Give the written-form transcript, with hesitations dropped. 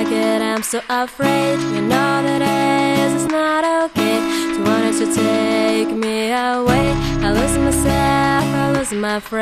like it, I'm so afraid. You know that it's not okay. So why don't you take me away? I lose myself, I lose my friend.